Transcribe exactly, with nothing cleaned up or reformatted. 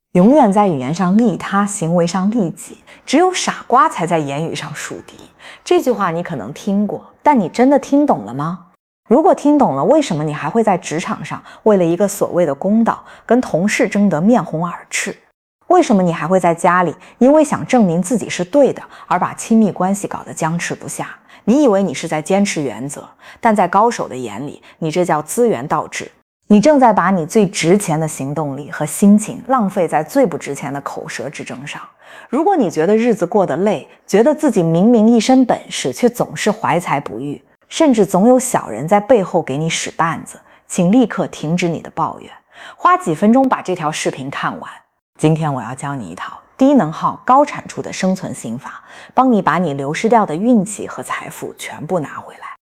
永远在语言上利他，行为上利己，只有傻瓜才在言语上树敌。这句话你可能听过，但你真的听懂了吗？如果听懂了，为什么你还会在职场上为了一个所谓的公道，跟同事争得面红耳赤？为什么你还会在家里因为想证明自己是对的，而把亲密关系搞得僵持不下？你以为你是在坚持原则，但在高手的眼里，你这叫资源倒置。你正在把你最值钱的行动力和心情浪费在最不值钱的口舌之争上。如果你觉得日子过得累，觉得自己明明一身本事，却总是怀才不遇，甚至总有小人在背后给你使绊子，请立刻停止你的抱怨，花几分钟把这条视频看完。今天我要教你一套低能耗高产出的生存心法，帮你把你流失掉的运气和财富全部拿回来。